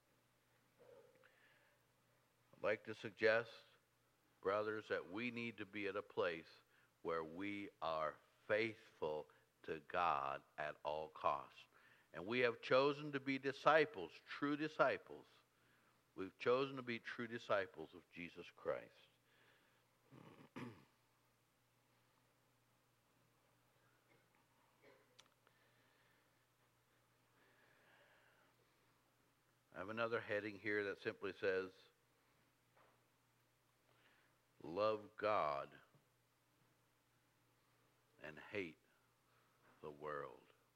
Speaker 1: I'd like to suggest, brothers, that we need to be at a place where we are faithful to God at all costs. And we have chosen to be disciples, true disciples. We've chosen to be true disciples of Jesus Christ. I have another heading here that simply says, love God and hate the world.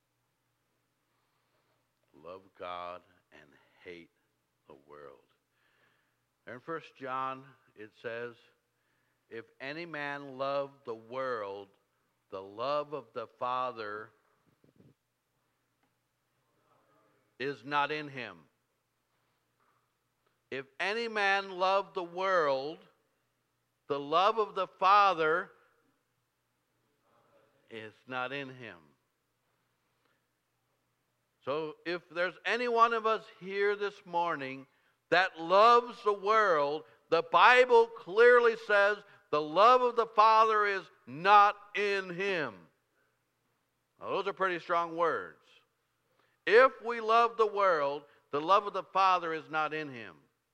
Speaker 1: Love God and hate the world. In First John it says, if any man love the world, the love of the Father is not in him. If any man love the world, the love of the Father is not in him. So if there's any one of us here this morning that loves the world, the Bible clearly says the love of the Father is not in him. Now, those are pretty strong words. If we love the world, the love of the Father is not in him.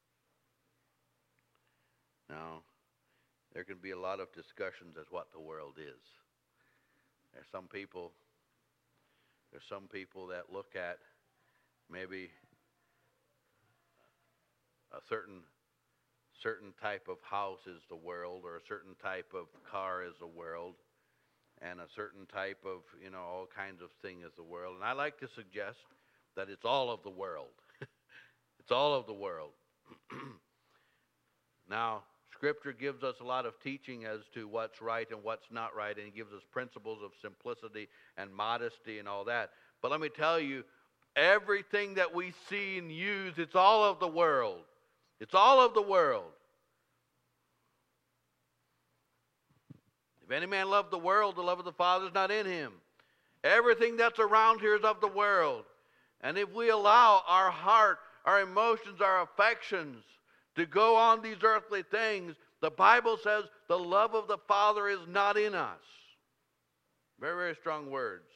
Speaker 1: Now, there can be a lot of discussions as what the world is. There's some people, there's some people that look at maybe a certain certain type of house is the world, or a certain type of car is the world, and a certain type of, you know, all kinds of thing is the world. And I like to suggest that it's all of the world. It's all of the world. Now, Scripture gives us a lot of teaching as to what's right and what's not right, and it gives us principles of simplicity and modesty and all that. But let me tell you, everything that we see and use, it's all of the world. It's all of the world. If any man love the world, the love of the Father is not in him. Everything that's around here is of the world. And if we allow our heart, our emotions, our affections to go on these earthly things, the Bible says the love of the Father is not in us. Very, very strong words.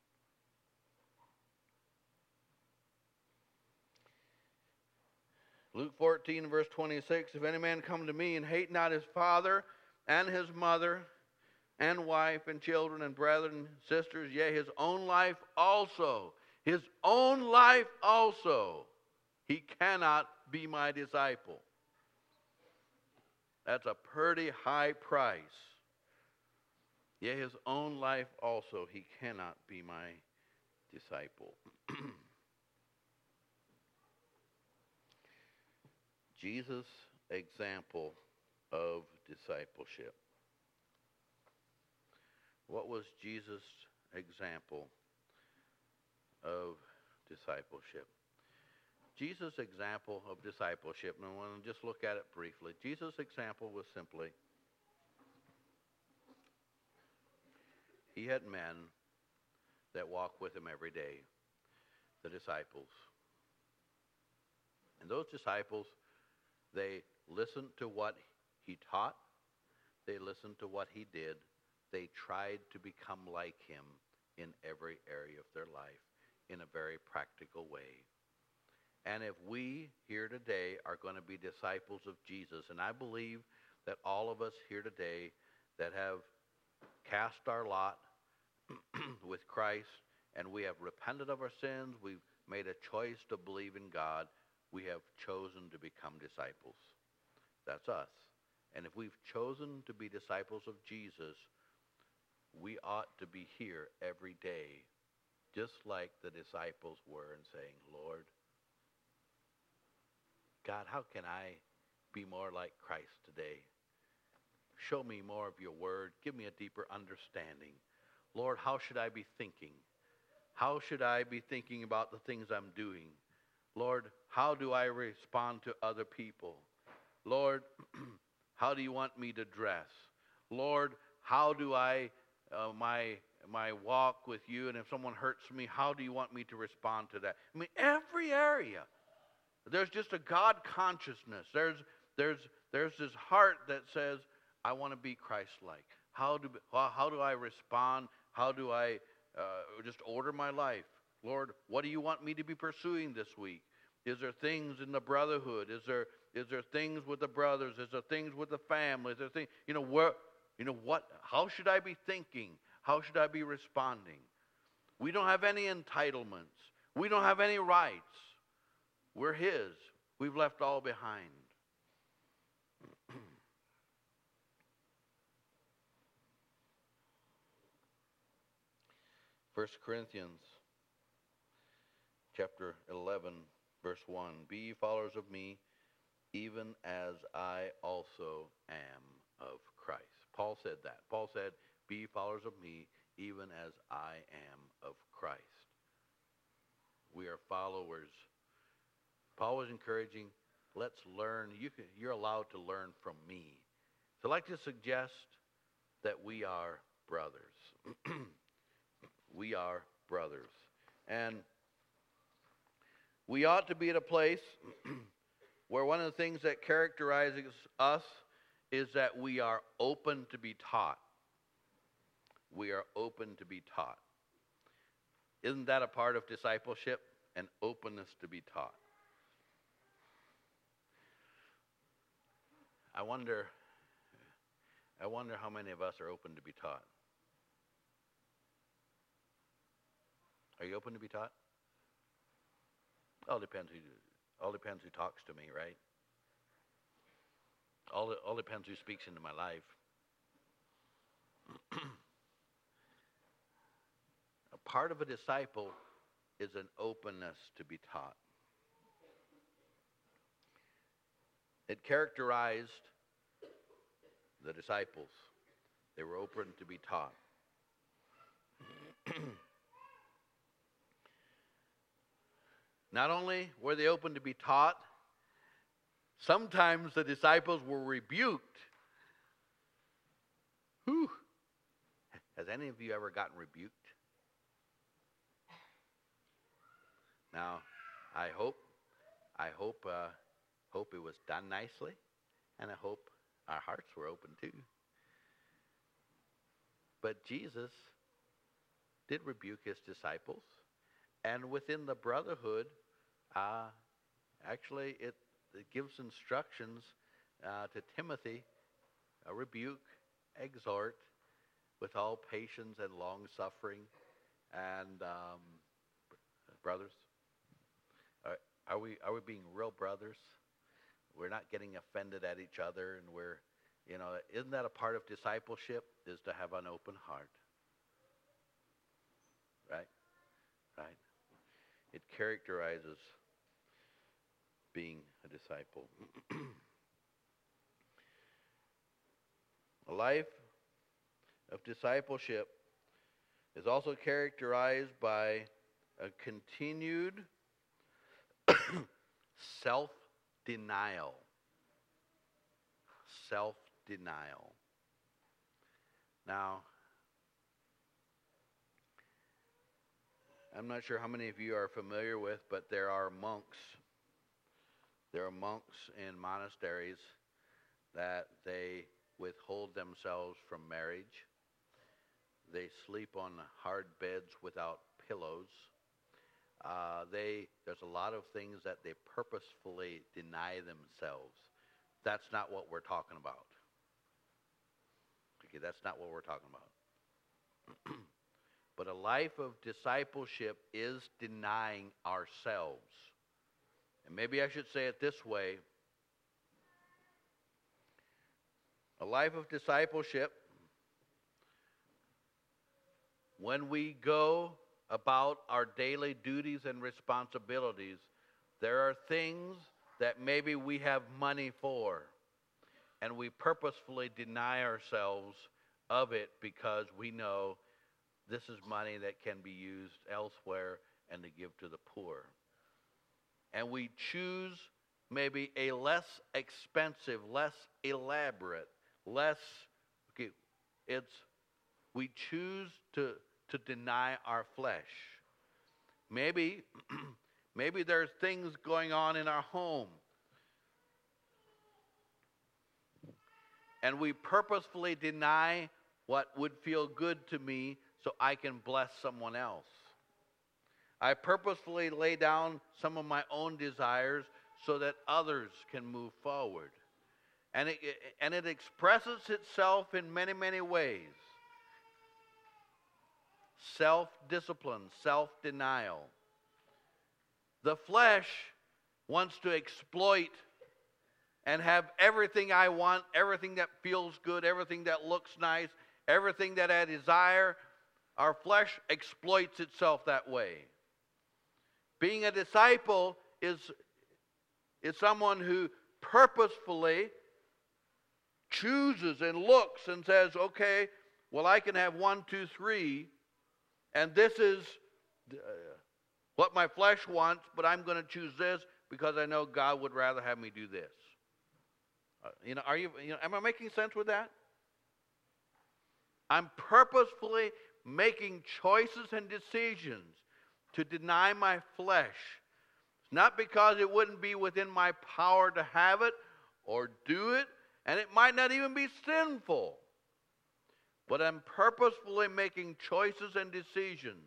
Speaker 1: Luke fourteen, verse twenty-six, if any man come to me and hate not his father and his mother and wife and children and brethren and sisters, yea, his own life also, his own life also, he cannot be my disciple. That's a pretty high price. Yea, his own life also, he cannot be my disciple. Jesus' example of discipleship. What was Jesus' example of discipleship? Jesus' example of discipleship, and I want to just look at it briefly. Jesus' example was simply, he had men that walked with him every day, the disciples. And those disciples, They listened to what he taught. They listened to what he did. They tried to become like him in every area of their life in a very practical way. And if we here today are going to be disciples of Jesus, and I believe that all of us here today that have cast our lot with Christ, and we have repented of our sins, we've made a choice to believe in God, we have chosen to become disciples. That's us. And if we've chosen to be disciples of Jesus, we ought to be here every day, just like the disciples were, and saying, Lord, God, how can I be more like Christ today? Show me more of your word. Give me a deeper understanding. Lord, how should I be thinking? How should I be thinking about the things I'm doing? Lord, how do I respond to other people? Lord, how do you want me to dress? Lord, how do I, uh, my my walk with you, and if someone hurts me, how do you want me to respond to that? I mean, every area. There's just a God consciousness. There's there's there's this heart that says, I want to be Christ-like. How do how do I respond? How do I uh, just order my life? Lord, what do you want me to be pursuing this week? Is there things in the brotherhood? Is there is there things with the brothers? Is there things with the family? Is there things, you know, where, you know what? How should I be thinking? How should I be responding? We don't have any entitlements. We don't have any rights. We're his. We've left all behind. First Corinthians chapter eleven, verse one. Be ye followers of me, even as I also am of Christ. Paul said that. Paul said, be ye followers of me, even as I am of Christ. We are followers. Paul was encouraging, let's learn. You can, you're allowed to learn from me. So I'd like to suggest that we are brothers. We are brothers. And we ought to be at a place where one of the things that characterizes us is that we are open to be taught. We are open to be taught. Isn't that a part of discipleship? An openness to be taught. I wonder, I wonder how many of us are open to be taught. Are you open to be taught? All depends who, all depends who talks to me, right? All, all depends who speaks into my life. A part of a disciple is an openness to be taught. It characterized the disciples. They were open to be taught. Not only were they open to be taught, sometimes the disciples were rebuked. Whew. Has any of you ever gotten rebuked? Now, I hope, I hope, uh, hope it was done nicely, and I hope our hearts were open too. But Jesus did rebuke his disciples, and within the brotherhood, uh, actually, it, it gives instructions uh, to Timothy: uh, rebuke, exhort, with all patience and long suffering. And um, brothers, are, are we are we being real brothers? We're not getting offended at each other, and we're, you know, isn't that a part of discipleship? Is to have an open heart, right? Right. It characterizes being a disciple. A life of discipleship is also characterized by a continued self-denial. Self-denial. Now, I'm not sure how many of you are familiar with, but there are monks. There are monks in monasteries that they withhold themselves from marriage. They sleep on hard beds without pillows. Uh, they there's a lot of things that they purposefully deny themselves. That's not what we're talking about. Okay, that's not what we're talking about. But a life of discipleship is denying ourselves. And maybe I should say it this way. A life of discipleship, when we go about our daily duties and responsibilities, there are things that maybe we have money for, and we purposefully deny ourselves of it because we know this is money that can be used elsewhere and to give to the poor. And we choose maybe a less expensive, less elaborate, less, okay, it's, we choose to, to deny our flesh. Maybe, maybe there's things going on in our home, and we purposefully deny what would feel good to me so I can bless someone else. I purposefully lay down some of my own desires so that others can move forward. And it, and it expresses itself in many, many ways. Self-discipline, self-denial. The flesh wants to exploit and have everything I want, everything that feels good, everything that looks nice, everything that I desire. Our flesh exploits itself that way. Being a disciple is, is someone who purposefully chooses and looks and says, okay, well, I can have one, two, three, and this is uh, what my flesh wants, but I'm going to choose this because I know God would rather have me do this. Uh, you know, are you, you know, am I making sense with that? I'm purposefully making choices and decisions to deny my flesh. It's not because it wouldn't be within my power to have it or do it, and it might not even be sinful. But I'm purposefully making choices and decisions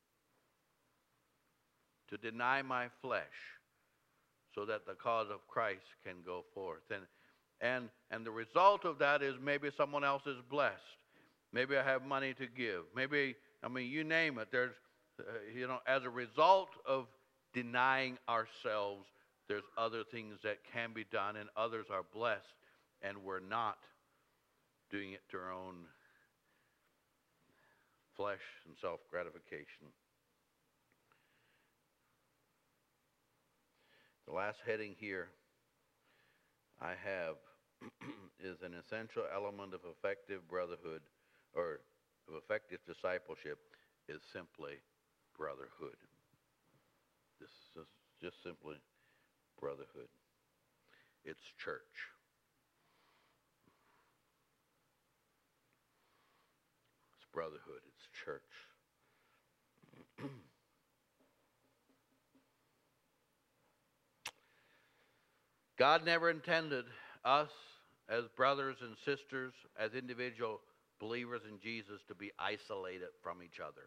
Speaker 1: to deny my flesh so that the cause of Christ can go forth. And, and, and the result of that is maybe someone else is blessed. Maybe I have money to give. Maybe, I mean, you name it. There's, uh, you know, as a result of denying ourselves, there's other things that can be done, and others are blessed, and we're not doing it to our own flesh and self-gratification. The last heading here I have is an essential element of effective brotherhood, or of effective discipleship, is simply brotherhood. This is just simply brotherhood. It's church. It's brotherhood. It's church. God never intended us as brothers and sisters, as individual believers in Jesus, to be isolated from each other.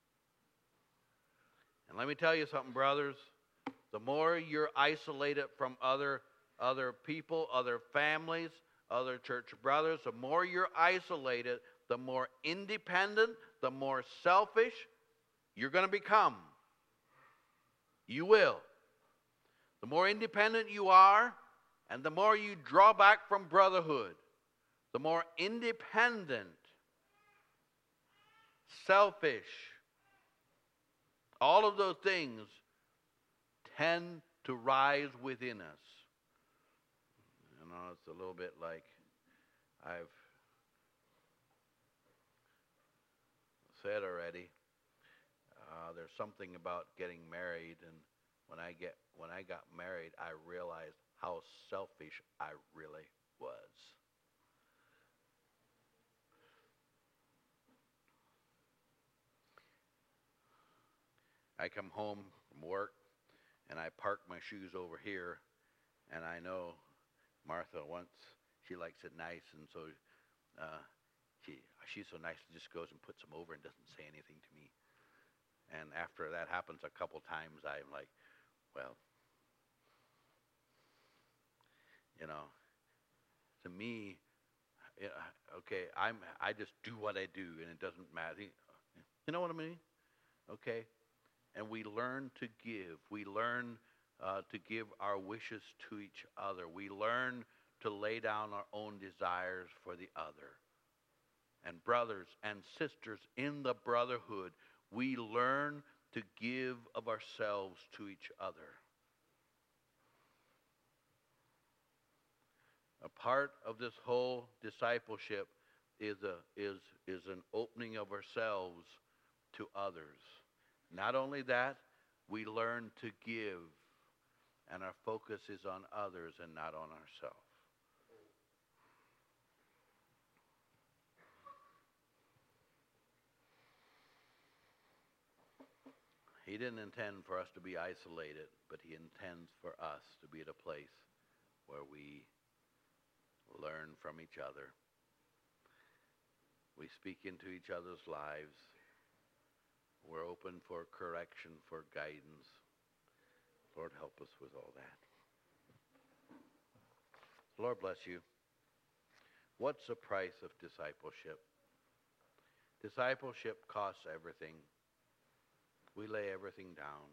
Speaker 1: And let me tell you something, brothers. The more you're isolated from other, other people, other families, other church brothers, the more you're isolated, the more independent, the more selfish you're going to become. You will. The more independent you are, and the more you draw back from brotherhood, the more independent, selfish, all of those things tend to rise within us. You know, it's a little bit like I've said already. Uh, there's something about getting married, and when I get when I got married, I realized how selfish I really was. I come home from work, and I park my shoes over here, And I know Martha once, she likes it nice, and so uh, she she's so nice, she just goes and puts them over and doesn't say anything to me. And after that happens a couple times, I'm like, well, you know, to me, yeah, okay, I'm I just do what I do, and it doesn't matter. You know what I mean? Okay, and we learn to give. We learn uh, to give our wishes to each other. We learn to lay down our own desires for the other. And brothers and sisters in the brotherhood, we learn to give of ourselves to each other. A part of this whole discipleship is a is is an opening of ourselves to others. Not only that, we learn to give, and our focus is on others and not on ourselves. He didn't intend for us to be isolated, but he intends for us to be at a place where we learn from each other. We speak into each other's lives. We're open for correction, for guidance. Lord, help us with all that. Lord, bless you. What's the price of discipleship? Discipleship costs everything. We lay everything down.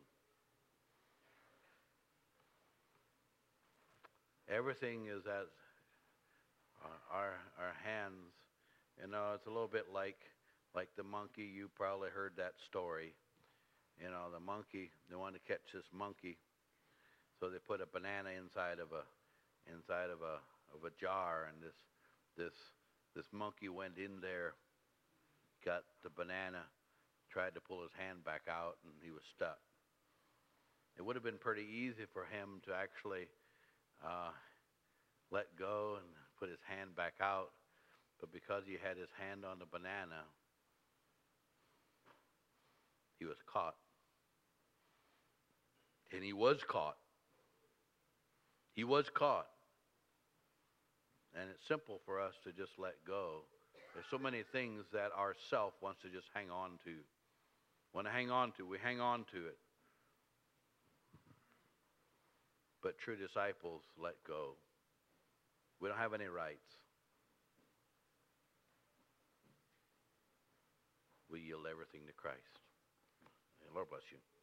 Speaker 1: Everything is at our, our, our hands. You know, it's a little bit like like the monkey. You probably heard that story. You know, the monkey, they wanted to catch this monkey, so they put a banana inside of a inside of a of a jar, and this this this monkey went in there, got the banana, tried to pull his hand back out, and he was stuck. It would have been pretty easy for him to actually uh, let go and put his hand back out, but because he had his hand on the banana, he was caught. And he was caught. He was caught. And it's simple for us to just let go. There's so many things that our self wants to just hang on to. Want to hang on to, we hang on to it. But true disciples let go. We don't have any rights. We yield everything to Christ. Lord bless you.